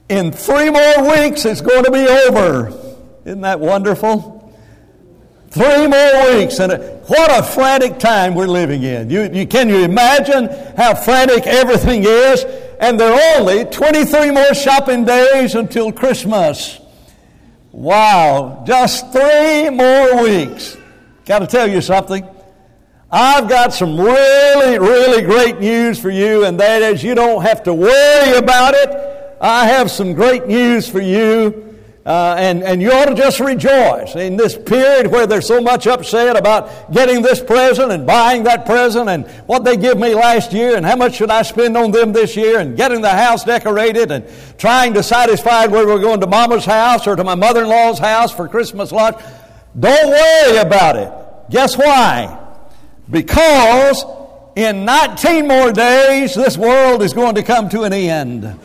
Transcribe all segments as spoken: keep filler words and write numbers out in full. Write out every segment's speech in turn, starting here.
In three more weeks, it's going to be over. Isn't that wonderful? Three more weeks, and what a frantic time we're living in. You, you, can you imagine how frantic everything is? And there are only twenty-three more shopping days until Christmas. Wow, just three more weeks. Got to tell you something. I've got some really, really great news for you, and that is you don't have to worry about it. I have some great news for you. Uh, and, and you ought to just rejoice in this period where there's so much upset about getting this present and buying that present and what they give me last year and how much should I spend on them this year and getting the house decorated and trying to satisfy whether we're going to Mama's house or to my mother-in-law's house for Christmas lunch. Don't worry about it. Guess why? Because in nineteen more days, this world is going to come to an end.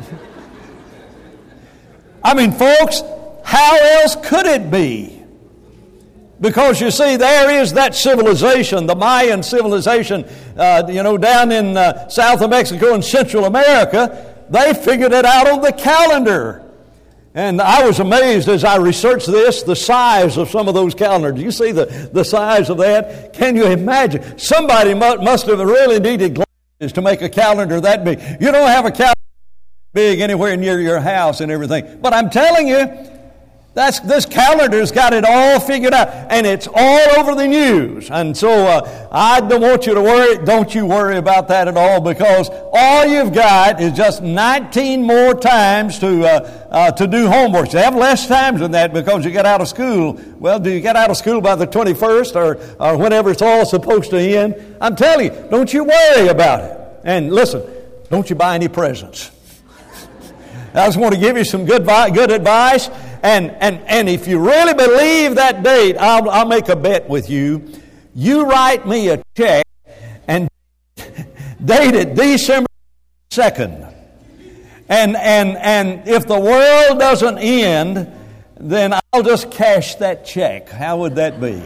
I mean, folks, how else could it be? Because you see, there is that civilization, the Mayan civilization, uh, you know, down in uh, south of Mexico and Central America. They figured it out on the calendar. And I was amazed as I researched this, the size of some of those calendars. You see the, the size of that? Can you imagine? Somebody mu- must have really needed glasses to make a calendar that big. You don't have a calendar big anywhere near your house and everything. But I'm telling you, that's this calendar's got it all figured out, and it's all over the news. And so uh, I don't want you to worry. Don't you worry about that at all, because all you've got is just nineteen more times to uh, uh, to do homework. You have less times than that because you get out of school. Well, do you get out of school by the twenty-first or or whenever it's all supposed to end? I'm telling you, don't you worry about it. And listen, don't you buy any presents. I just want to give you some good good advice, and, and, and if you really believe that date, I'll, I'll make a bet with you. You write me a check and date it December second. And, and, and if the world doesn't end, then I'll just cash that check. How would that be?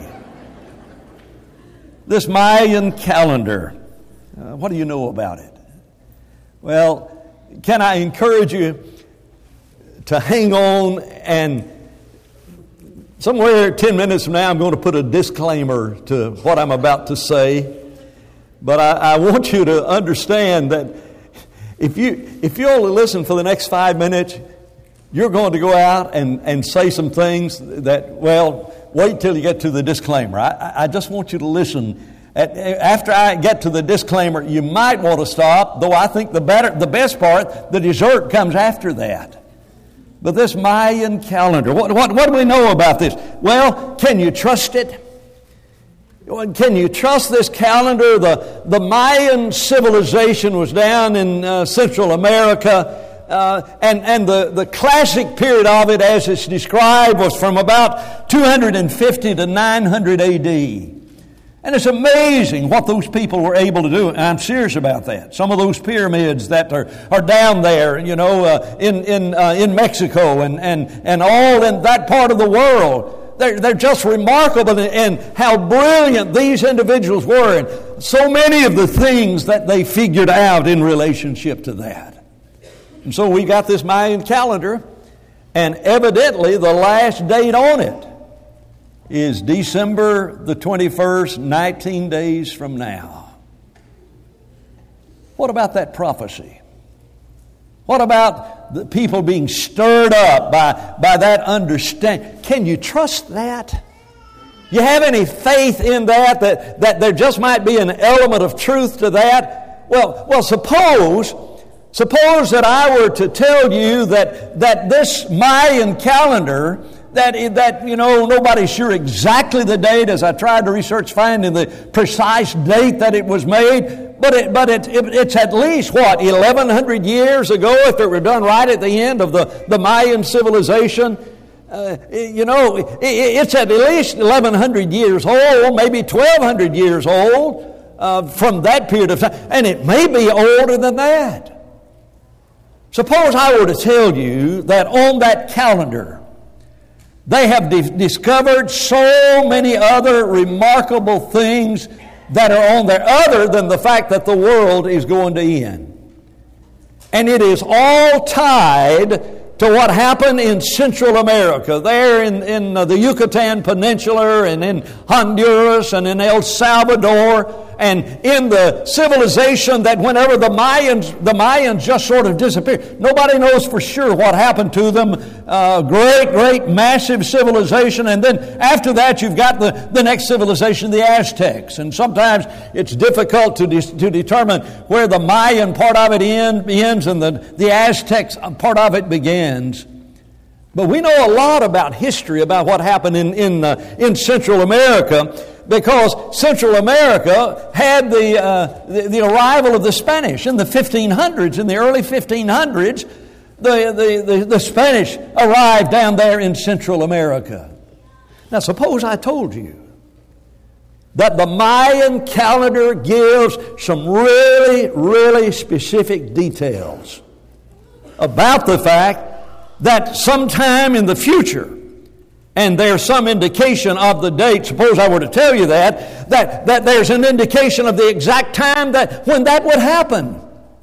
This Mayan calendar, uh, what do you know about it? Well, can I encourage you to hang on, and somewhere ten minutes from now I'm going to put a disclaimer to what I'm about to say. But I, I want you to understand that if you if you only listen for the next five minutes, you're going to go out and, and say some things that, well, wait till you get to the disclaimer. I, I just want you to listen. At, after I get to the disclaimer, you might want to stop, though I think the better, the best part, the dessert comes after that. But this Mayan calendar, what, what, what do we know about this? Well, can you trust it? Can you trust this calendar? The, the Mayan civilization was down in uh, Central America, uh, and, and the, the classic period of it, as it's described, was from about two hundred fifty to nine hundred A D. And it's amazing what those people were able to do. And I'm serious about that. Some of those pyramids that are, are down there, you know, uh, in in uh, in Mexico and, and, and all in that part of the world, they're, they're just remarkable in, in how brilliant these individuals were, and so many of the things that they figured out in relationship to that. And so we got this Mayan calendar, and evidently the last date on it is December the twenty-first, nineteen days from now. What about that prophecy? What about the people being stirred up by, by that understanding? Can you trust that? You have any faith in that, that, that there just might be an element of truth to that? Well, well, suppose, suppose that I were to tell you that, that this Mayan calendar, That, that, you know, nobody's sure exactly the date, as I tried to research finding the precise date that it was made, but it, but it, it, it's at least, what, eleven hundred years ago, if it were done right at the end of the, the Mayan civilization. Uh, you know, it, it's at least eleven hundred years old, maybe twelve hundred years old uh, from that period of time, and it may be older than that. Suppose I were to tell you that on that calendar, they have di- discovered so many other remarkable things that are on there other than the fact that the world is going to end. And it is all tied to what happened in Central America, there in, in uh, the Yucatan Peninsula and in Honduras and in El Salvador and in the civilization that whenever the Mayans, the Mayans just sort of disappeared. Nobody knows for sure what happened to them. Uh, great, great, massive civilization. And then after that you've got the, the next civilization, the Aztecs. And sometimes it's difficult to, de- to determine where the Mayan part of it end, ends and the, the Aztecs part of it begins. But we know a lot about history, about what happened in, in, uh, in Central America, because Central America had the, uh, the, the arrival of the Spanish in the fifteen hundreds, in the early fifteen hundreds. The, the, the, the Spanish arrived down there in Central America. Now suppose I told you that the Mayan calendar gives some really, really specific details about the fact that sometime in the future, and there's some indication of the date, suppose I were to tell you that, that, that there's an indication of the exact time that when that would happen.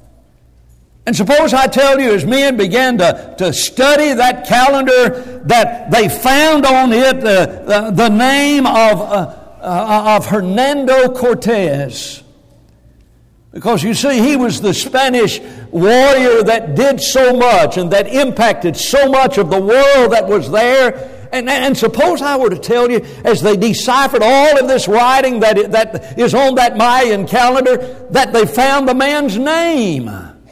And suppose I tell you as men began to, to study that calendar that they found on it the, the, the name of, uh, uh, of Hernando Cortez. Because you see, he was the Spanish warrior that did so much and that impacted so much of the world that was there. And, and suppose I were to tell you, as they deciphered all of this writing that, it, that is on that Mayan calendar, that they found the man's name.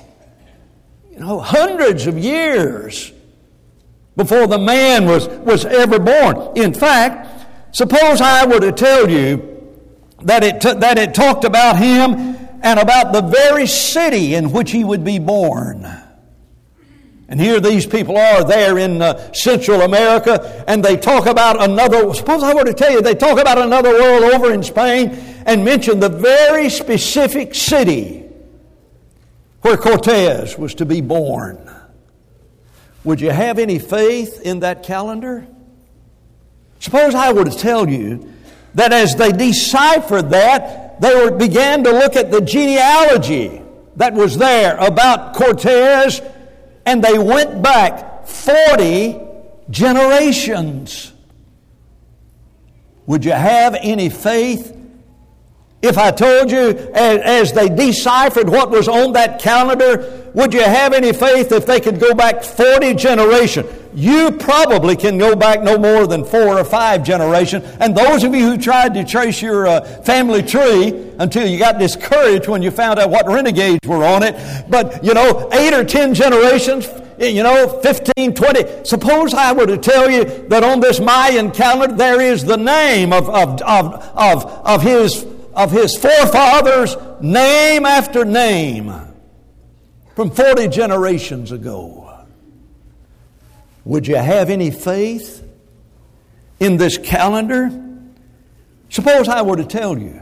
You know, hundreds of years before the man was, was ever born. In fact, suppose I were to tell you that it, t- that it talked about him and about the very city in which he would be born. And here these people are there in uh, Central America, and they talk about another, suppose I were to tell you, they talk about another world over in Spain and mention the very specific city where Cortez was to be born. Would you have any faith in that calendar? Suppose I were to tell you that as they deciphered that, they were, began to look at the genealogy that was there about Cortez, and they went back forty generations. Would you have any faith if I told you as, as they deciphered what was on that calendar? Would you have any faith if they could go back forty generations? You probably can go back no more than four or five generations. And those of you who tried to trace your uh, family tree until you got discouraged when you found out what renegades were on it, but you know, eight or ten generations, you know, fifteen, twenty. Suppose I were to tell you that on this Mayan calendar there is the name of, of, of, of, of his of his forefathers, name after name, from forty generations ago. Would you have any faith in this calendar? Suppose I were to tell you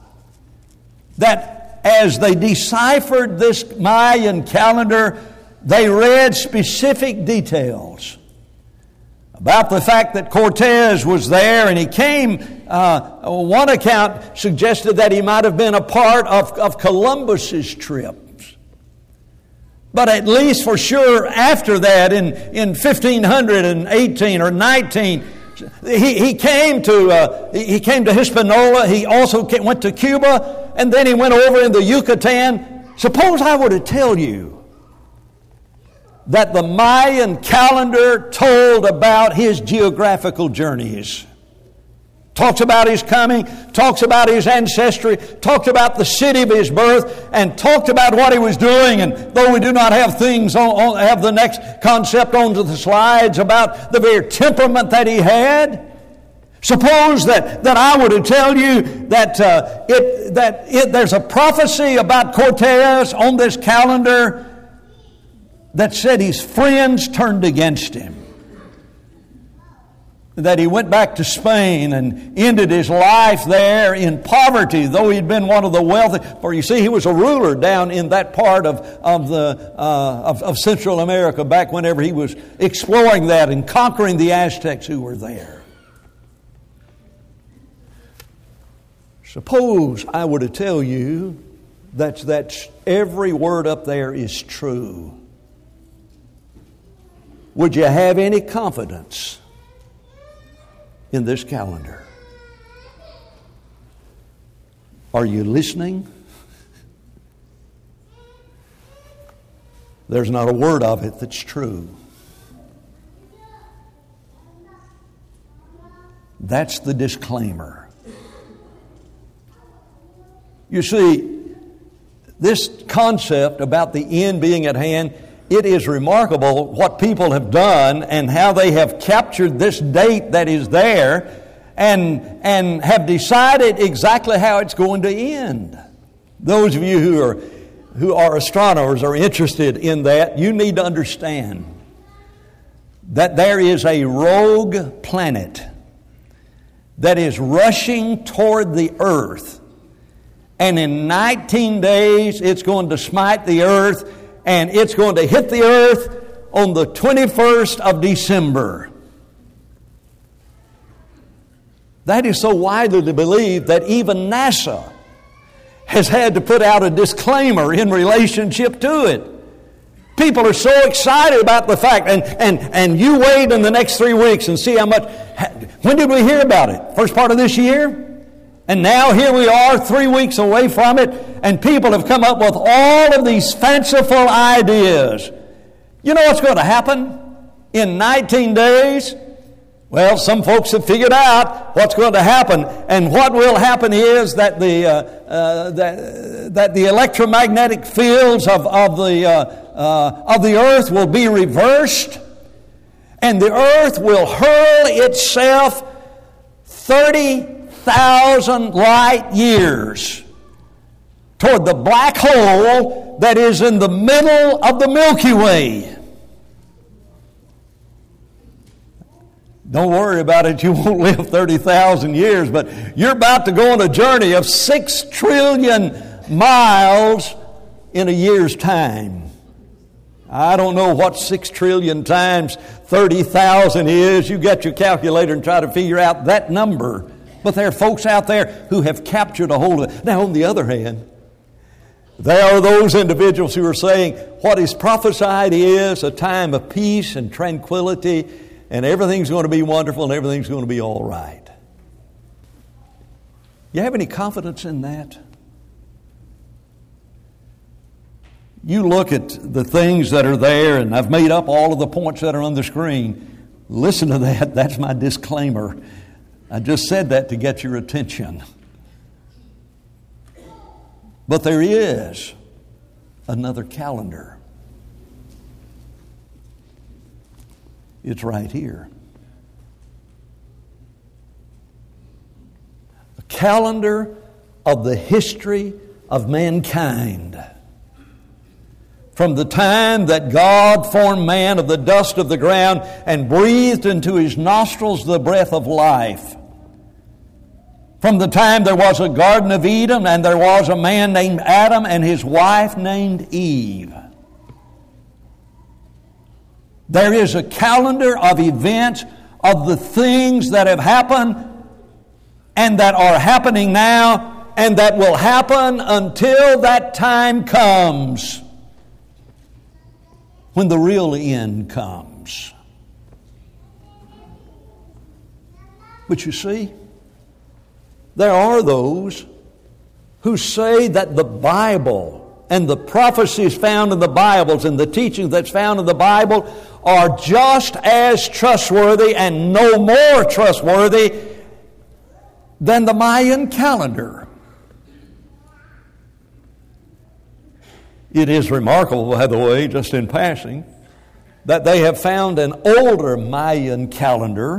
that as they deciphered this Mayan calendar, they read specific details about the fact that Cortez was there, and he came, uh, one account suggested that he might have been a part of, of Columbus's trip. But at least for sure after that, in, in fifteen eighteen or nineteen, he, he came to uh, he came to Hispaniola. He also came, went to Cuba, and then he went over in the Yucatan. Suppose I were to tell you that the Mayan calendar told about his geographical journeys. Talks about his coming, talks about his ancestry, talked about the city of his birth, and talked about what he was doing. And though we do not have things on, on have the next concept onto the slides about the very temperament that he had, suppose that, that I were to tell you that uh, it that it, there's a prophecy about Cortez on this calendar that said his friends turned against him. That he went back to Spain and ended his life there in poverty, though he'd been one of the wealthy. For you see, he was a ruler down in that part of of the uh, of, of Central America back whenever he was exploring that and conquering the Aztecs who were there. Suppose I were to tell you That's, that's every word up there is true. Would you have any confidence in this calendar? Are you listening? There's not a word of it that's true. That's the disclaimer. You see, this concept about the end being at hand, it is remarkable what people have done and how they have captured this date that is there and, and have decided exactly how it's going to end. Those of you who are, who are astronomers are interested in that, you need to understand that there is a rogue planet that is rushing toward the earth. And in nineteen days, it's going to smite the earth, and it's going to hit the earth on the twenty-first of December. That is so widely believed that even NASA has had to put out a disclaimer in relationship to it. People are so excited about the fact, and, and, and you wait in the next three weeks and see how much. When did we hear about it? First part of this year? And now here we are three weeks away from it, and people have come up with all of these fanciful ideas. You know what's going to happen in nineteen days? Well, some folks have figured out what's going to happen, and what will happen is that the uh, uh, that, that the electromagnetic fields of of the uh, uh, of the earth will be reversed, and the earth will hurl itself thirty thousand light years toward the black hole that is in the middle of the Milky Way. Don't worry about it, you won't live thirty thousand years, but you're about to go on a journey of six trillion miles in a year's time. I don't know what six trillion times thirty thousand is. You get your calculator and try to figure out that number. But there are folks out there who have captured a hold of it. Now, on the other hand, there are those individuals who are saying what is prophesied is a time of peace and tranquility, and everything's going to be wonderful and everything's going to be all right. You have any confidence in that? You look at the things that are there, and I've made up all of the points that are on the screen. Listen to that. That's my disclaimer. I just said that to get your attention. But there is another calendar. It's right here. A calendar of the history of mankind. From the time that God formed man of the dust of the ground and breathed into his nostrils the breath of life. From the time there was a Garden of Eden and there was a man named Adam and his wife named Eve. There is a calendar of events of the things that have happened and that are happening now and that will happen until that time comes. When the real end comes. But you see, there are those who say that the Bible and the prophecies found in the Bibles and the teachings that's found in the Bible are just as trustworthy and no more trustworthy than the Mayan calendar. It is remarkable, by the way, just in passing, that they have found an older Mayan calendar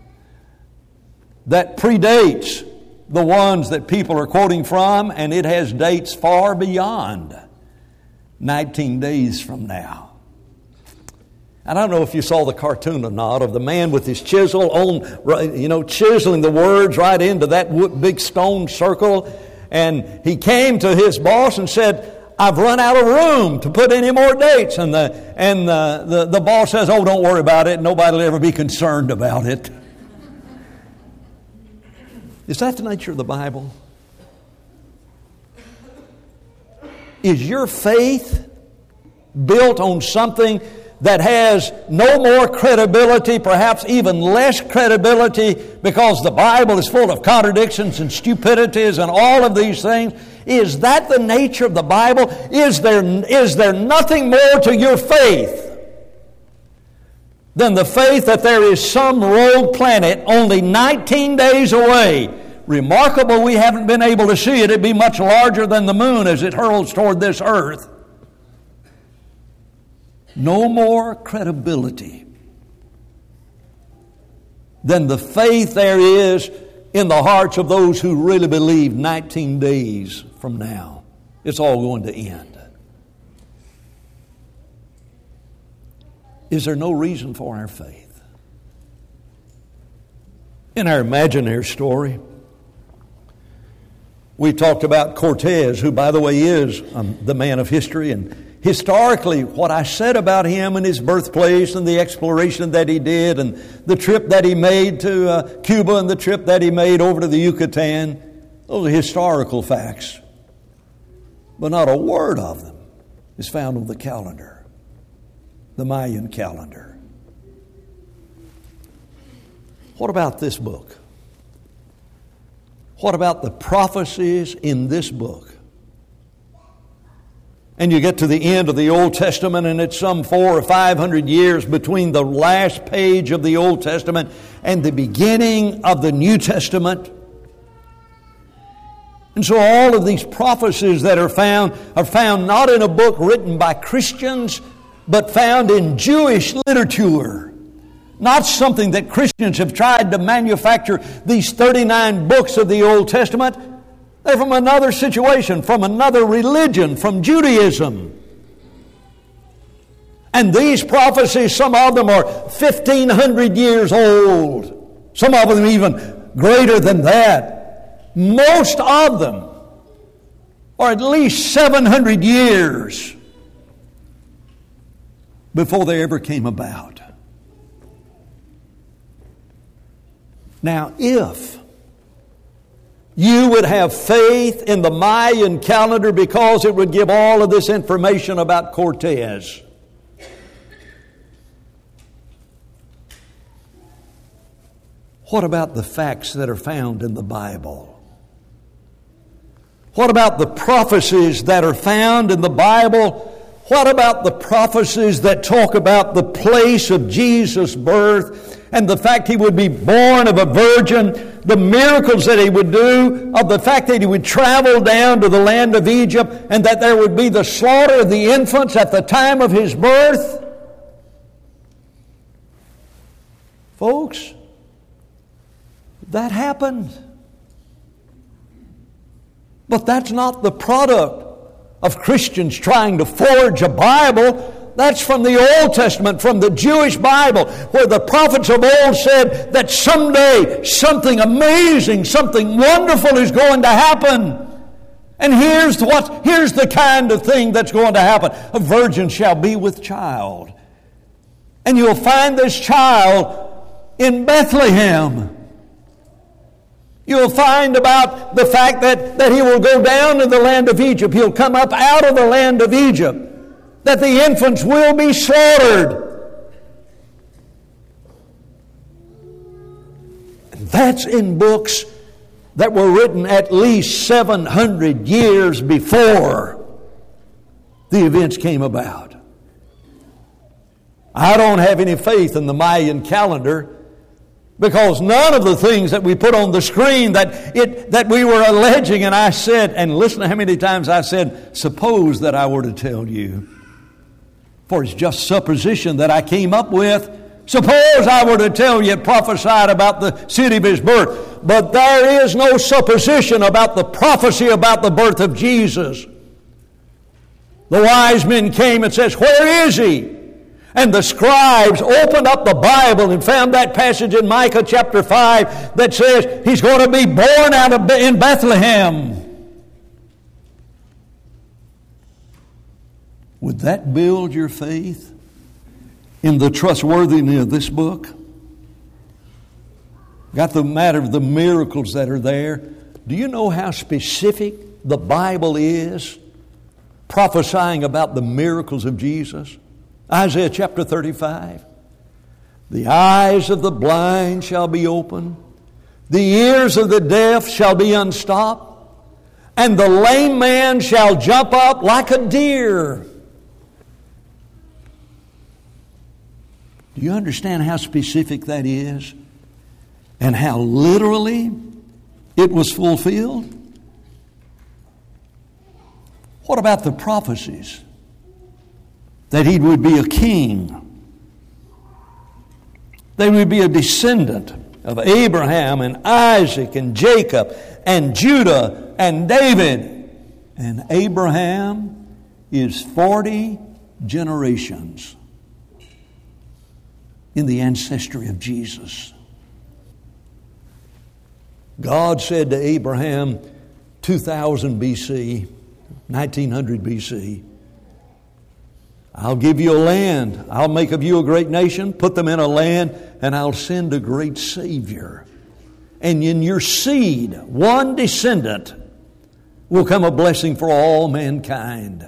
that predates the ones that people are quoting from, and it has dates far beyond nineteen days from now. And I don't know if you saw the cartoon or not of the man with his chisel on, you know, chiseling the words right into that big stone circle. And he came to his boss and said, I've run out of room to put any more dates. And the and the, the, the boss says, oh, don't worry about it. Nobody will ever be concerned about it. Is that the nature of the Bible? Is your faith built on something that has no more credibility, perhaps even less credibility, because the Bible is full of contradictions and stupidities and all of these things? Is that the nature of the Bible? Is there, is there nothing more to your faith than the faith that there is some rogue planet only nineteen days away? Remarkable we haven't been able to see it. It'd be much larger than the moon as it hurls toward this earth. No more credibility than the faith there is in the hearts of those who really believe nineteen days from now it's all going to end. Is there no reason for our faith? In our imaginary story, we talked about Cortez, who, by the way, is um, the man of history. And historically, what I said about him and his birthplace and the exploration that he did and the trip that he made to uh, Cuba and the trip that he made over to the Yucatan, those are historical facts. But not a word of them is found on the calendar, the Mayan calendar. What about this book? What about the prophecies in this book? And you get to the end of the Old Testament, and it's some four or five hundred years between the last page of the Old Testament and the beginning of the New Testament. And so all of these prophecies that are found are found not in a book written by Christians, but found in Jewish literature. Not something that Christians have tried to manufacture, these thirty-nine books of the Old Testament. They're from another situation, from another religion, from Judaism. And these prophecies, some of them are fifteen hundred years old. Some of them even greater than that. Most of them are at least seven hundred years before they ever came about. Now, if you would have faith in the Mayan calendar because it would give all of this information about Cortez, what about the facts that are found in the Bible? What about the prophecies that are found in the Bible? What about the prophecies that talk about the place of Jesus' birth and the fact He would be born of a virgin, the miracles that He would do, of the fact that He would travel down to the land of Egypt and that there would be the slaughter of the infants at the time of His birth? Folks, that happened. But that's not the product of Christians trying to forge a Bible. That's from the Old Testament, from the Jewish Bible, where the prophets of old said that someday something amazing, something wonderful is going to happen. And here's what, here's the kind of thing that's going to happen. A virgin shall be with child. And you'll find this child in Bethlehem. You'll find about the fact that, that he will go down to the land of Egypt. He'll come up out of the land of Egypt. That the infants will be slaughtered. And that's in books that were written at least seven hundred years before the events came about. I don't have any faith in the Mayan calendar, because none of the things that we put on the screen that it that we were alleging, and I said, and listen to how many times I said, suppose that I were to tell you. For it's just supposition that I came up with. Suppose I were to tell you, prophesied about the city of His birth. But there is no supposition about the prophecy about the birth of Jesus. The wise men came and says, where is He? And the scribes opened up the Bible and found that passage in Micah chapter five that says He's going to be born out of in Bethlehem. Would that build your faith in the trustworthiness of this book? Got the matter of the miracles that are there. Do you know how specific the Bible is? prophesying about the miracles of Jesus. Isaiah chapter thirty-five. The eyes of the blind shall be opened, the ears of the deaf shall be unstopped, and the lame man shall jump up like a deer. Do you understand how specific that is? And how literally it was fulfilled? What about the prophecies that he would be a king? They would be a descendant of Abraham and Isaac and Jacob and Judah and David. And Abraham is forty generations in the ancestry of Jesus. God said to Abraham two thousand B C, nineteen hundred B C, I'll give you a land. I'll make of you a great nation, put them in a land, and I'll send a great Savior. And in your seed, one descendant, will come a blessing for all mankind.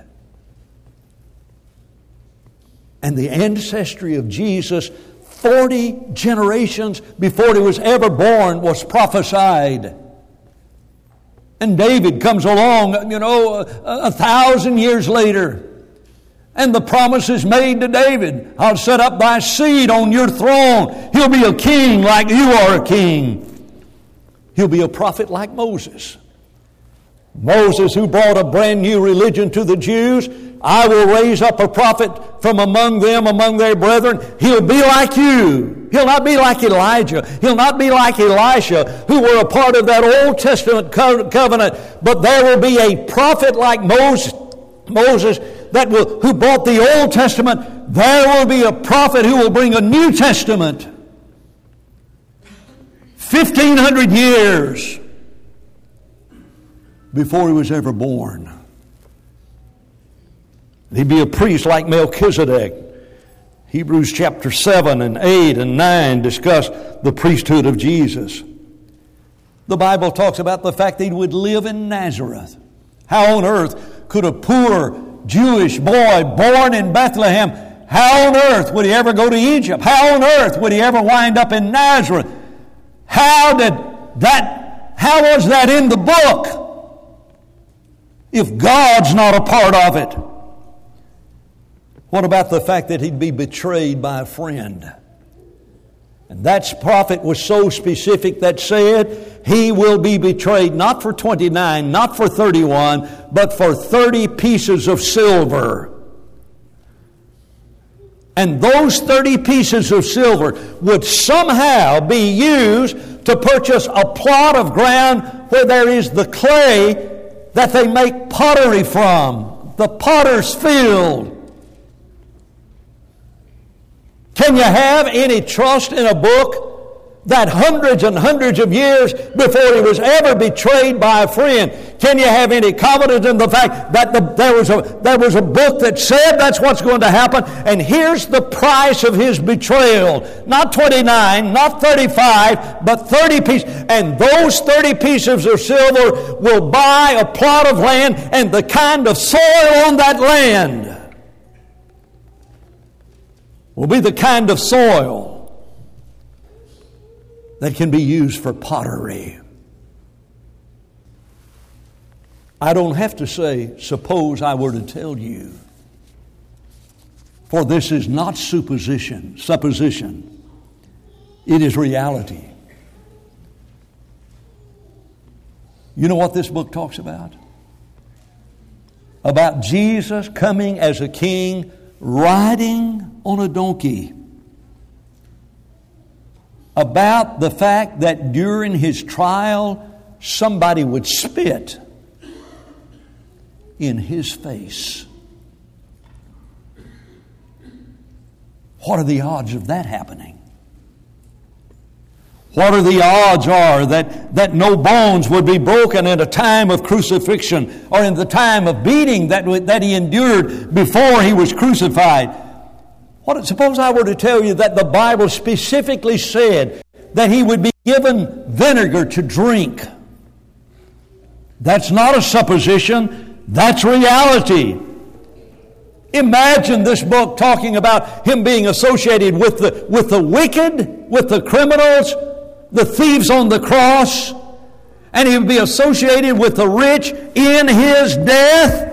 And the ancestry of Jesus, forty generations before he was ever born, was prophesied. And David comes along, you know, a, a thousand years later. And the promise is made to David. I'll set up thy seed on your throne. He'll be a king like you are a king. He'll be a prophet like Moses. Moses, who brought a brand new religion to the Jews, I will raise up a prophet from among them, among their brethren. He'll be like you. He'll not be like Elijah. He'll not be like Elisha, who were a part of that Old Testament co- covenant. But there will be a prophet like Moses, Moses that will, who brought the Old Testament. There will be a prophet who will bring a New Testament. Fifteen hundred years before he was ever born. He'd be a priest like Melchizedek. Hebrews chapter seven and eight and nine discuss the priesthood of Jesus. The Bible talks about the fact that he would live in Nazareth. How on earth could a poor Jewish boy born in Bethlehem, how on earth would he ever go to Egypt? How on earth would he ever wind up in Nazareth? How did that, how was that in the book if God's not a part of it? What about the fact that he'd be betrayed by a friend? And that prophet was so specific that said he will be betrayed not for twenty-nine, not for thirty-one, but for thirty pieces of silver. And those thirty pieces of silver would somehow be used to purchase a plot of ground where there is the clay that they make pottery from, the potter's field. Can you have any trust in a book that hundreds and hundreds of years before he was ever betrayed by a friend? Can you have any confidence in the fact that the, there was a there was a book that said that's what's going to happen? And here's the price of his betrayal. Not twenty-nine, not thirty-five, but thirty pieces. And those thirty pieces of silver will buy a plot of land and the kind of soil on that land will be the kind of soil that can be used for pottery. I don't have to say, suppose I were to tell you, for this is not supposition, supposition. It is reality. You know what this book talks about? About Jesus coming as a king, riding on a donkey. About the fact that during his trial, somebody would spit in his face. What are the odds of that happening? What are the odds are that, that no bones would be broken in a time of crucifixion or in the time of beating that, that he endured before he was crucified? What, suppose I were to tell you that the Bible specifically said that he would be given vinegar to drink. That's not a supposition, that's reality. Imagine this book talking about him being associated with the, with the wicked, with the criminals, the thieves on the cross, and he would be associated with the rich in his death.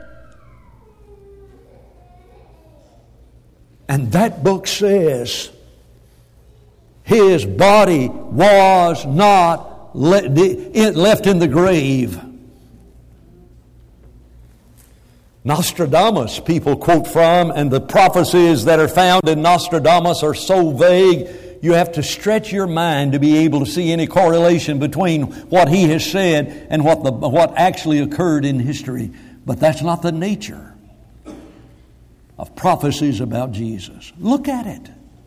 And that book says his body was not left in the grave. Nostradamus, people quote from, and the prophecies that are found in Nostradamus are so vague, you have to stretch your mind to be able to see any correlation between what he has said and what the what actually occurred in history. But that's not the nature of prophecies about Jesus. Look at it.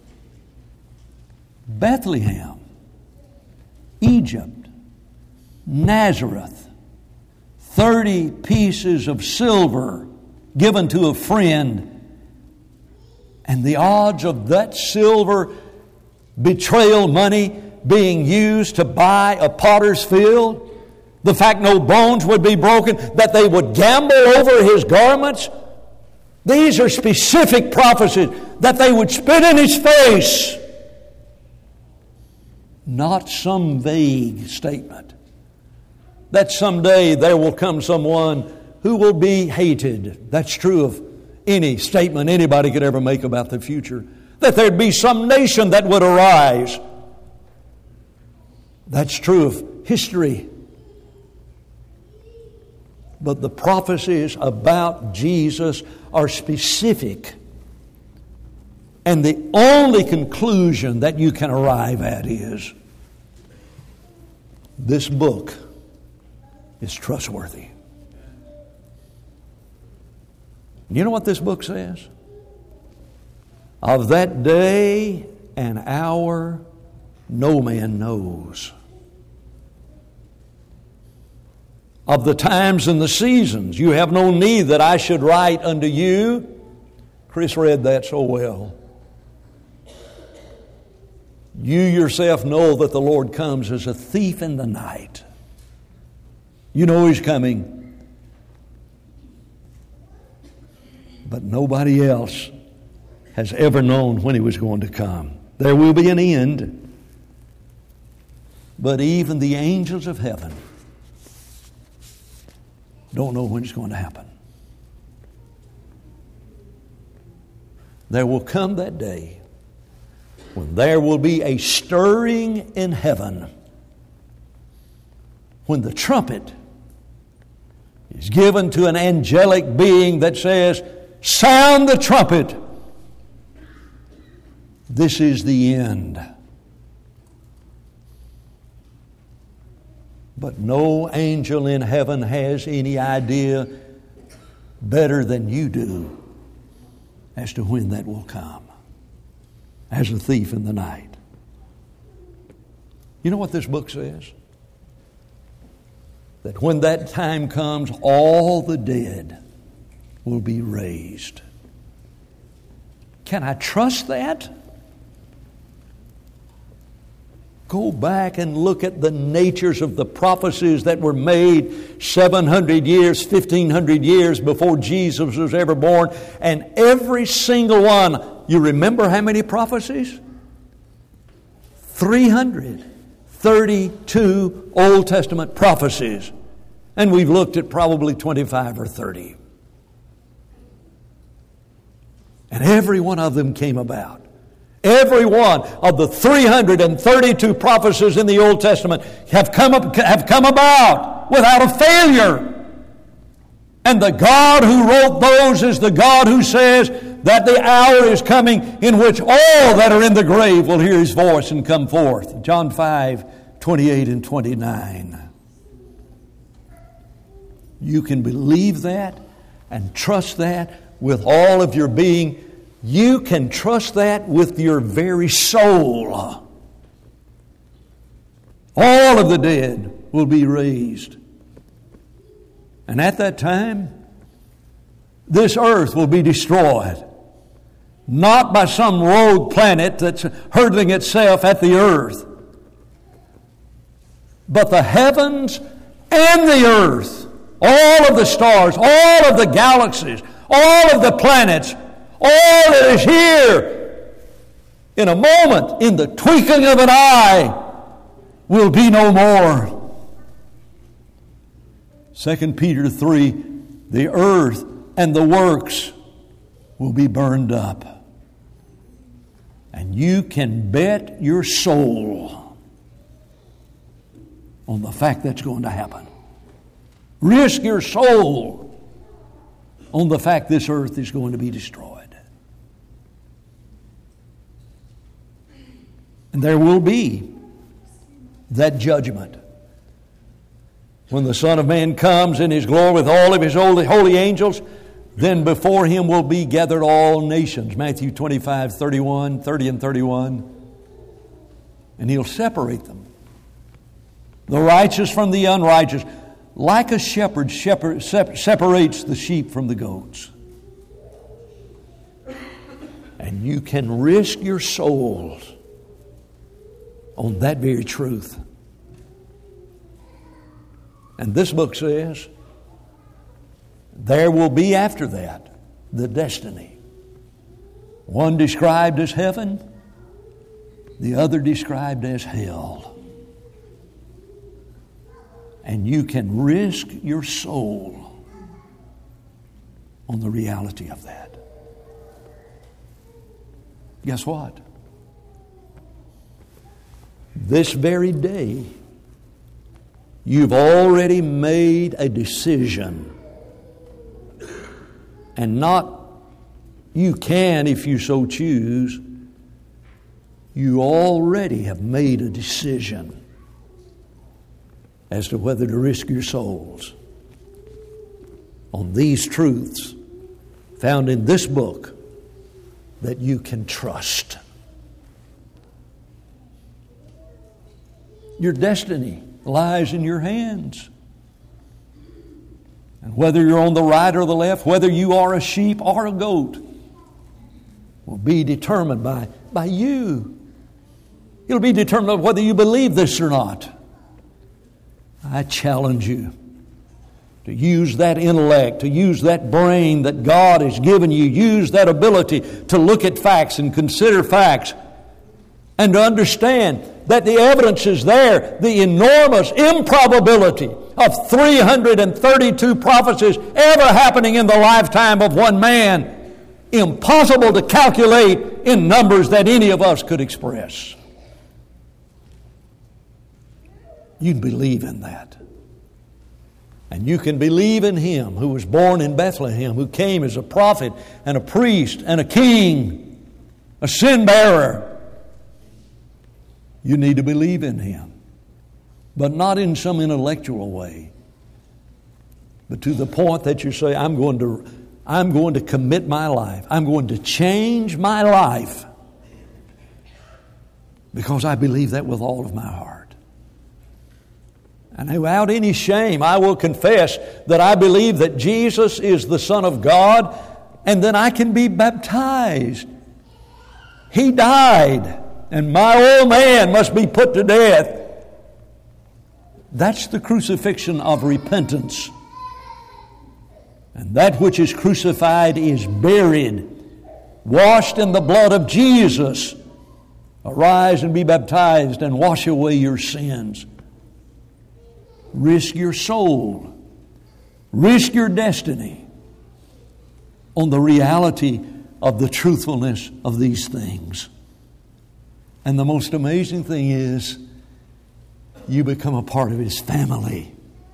Bethlehem, Egypt, Nazareth, thirty pieces of silver given to a friend, and the odds of that silver betrayal money being used to buy a potter's field, the fact no bones would be broken, that they would gamble over his garments. These are specific prophecies, that they would spit in his face. Not some vague statement that someday there will come someone who will be hated. That's true of any statement anybody could ever make about the future. That there'd be some nation that would arise. That's true of history. But the prophecies about Jesus are specific. And the only conclusion that you can arrive at is this book is trustworthy. You know what this book says? Of that day and hour no man knows. Of the times and the seasons you have no need that I should write unto you. Chris read that so well. You yourself know that the Lord comes as a thief in the night. You know He's coming. But nobody else has ever known when He was going to come. There will be an end. But even the angels of heaven don't know when it's going to happen. There will come that day when there will be a stirring in heaven, when the trumpet is given to an angelic being that says, "Sound the trumpet. This is the end." But no angel in heaven has any idea better than you do as to when that will come, as a thief in the night. You know what this book says? That when that time comes, all the dead will be raised. Can I trust that? Go back and look at the natures of the prophecies that were made seven hundred years, fifteen hundred years before Jesus was ever born. And every single one, you remember how many prophecies? three hundred thirty-two Old Testament prophecies. And we've looked at probably twenty-five or thirty. And every one of them came about. Every one of the three hundred thirty-two prophecies in the Old Testament have come up, have come about without a failure. And the God who wrote those is the God who says that the hour is coming in which all that are in the grave will hear His voice and come forth. John five, twenty-eight and twenty-nine. You can believe that and trust that with all of your being. You can trust that with your very soul. All of the dead will be raised. And at that time, this earth will be destroyed. Not by some rogue planet that's hurtling itself at the earth, but the heavens and the earth, all of the stars, all of the galaxies, all of the planets, all that is here, in a moment, in the twinkling of an eye, will be no more. Second Peter three, the earth and the works will be burned up. And you can bet your soul on the fact that's going to happen. Risk your soul on the fact this earth is going to be destroyed. And there will be that judgment when the Son of Man comes in His glory with all of His holy, holy angels. Then before Him will be gathered all nations. Matthew twenty-five, thirty-one, thirty and thirty-one. And He'll separate them. The righteous from the unrighteous. Like a shepherd, shepherd separates the sheep from the goats. And you can risk your souls on that very truth. And this book says, there will be after that the destiny. One described as heaven, the other described as hell. And you can risk your soul on the reality of that. Guess what? This very day, you've already made a decision. And not you can, if you so choose, you already have made a decision as to whether to risk your souls on these truths found in this book that you can trust. Your destiny lies in your hands. And whether you're on the right or the left, whether you are a sheep or a goat, will be determined by, by you. It'll be determined whether you believe this or not. I challenge you to use that intellect, to use that brain that God has given you, use that ability to look at facts and consider facts, and to understand that the evidence is there, the enormous improbability of three hundred thirty-two prophecies ever happening in the lifetime of one man, impossible to calculate in numbers that any of us could express. You'd believe in that. And you can believe in Him who was born in Bethlehem, who came as a prophet and a priest and a king, a sin bearer. You need to believe in Him, but not in some intellectual way, but to the point that you say, I'm going to, I'm going to commit my life. I'm going to change my life because I believe that with all of my heart. And without any shame, I will confess that I believe that Jesus is the Son of God, and then I can be baptized. He died, and my old man must be put to death. That's the crucifixion of repentance. And that which is crucified is buried, washed in the blood of Jesus. Arise and be baptized and wash away your sins. Risk your soul. Risk your destiny on the reality of the truthfulness of these things. And the most amazing thing is, you become a part of His family.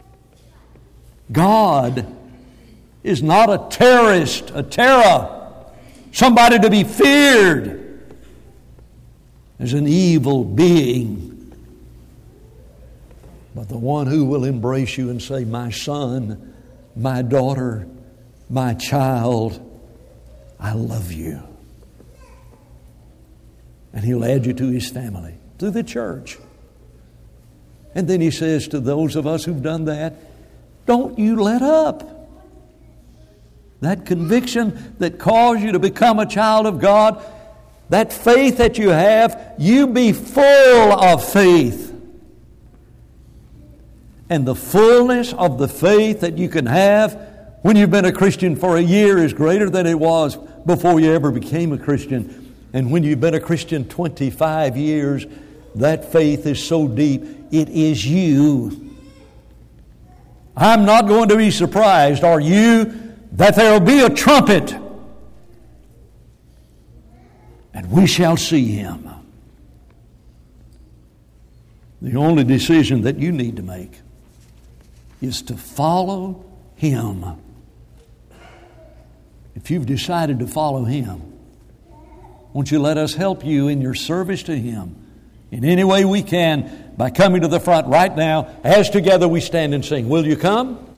God is not a terrorist, a terror, somebody to be feared as an evil being, but the one who will embrace you and say, my son, my daughter, my child, I love you. And He'll add you to His family, to the church. And then He says to those of us who've done that, don't you let up. That conviction that caused you to become a child of God, that faith that you have, you be full of faith. And the fullness of the faith that you can have when you've been a Christian for a year is greater than it was before you ever became a Christian. And when you've been a Christian twenty-five years, that faith is so deep, it is you. I'm not going to be surprised, are you, that there will be a trumpet and we shall see Him. The only decision that you need to make is to follow Him. If you've decided to follow Him, won't you let us help you in your service to Him in any way we can by coming to the front right now as together we stand and sing. Will you come?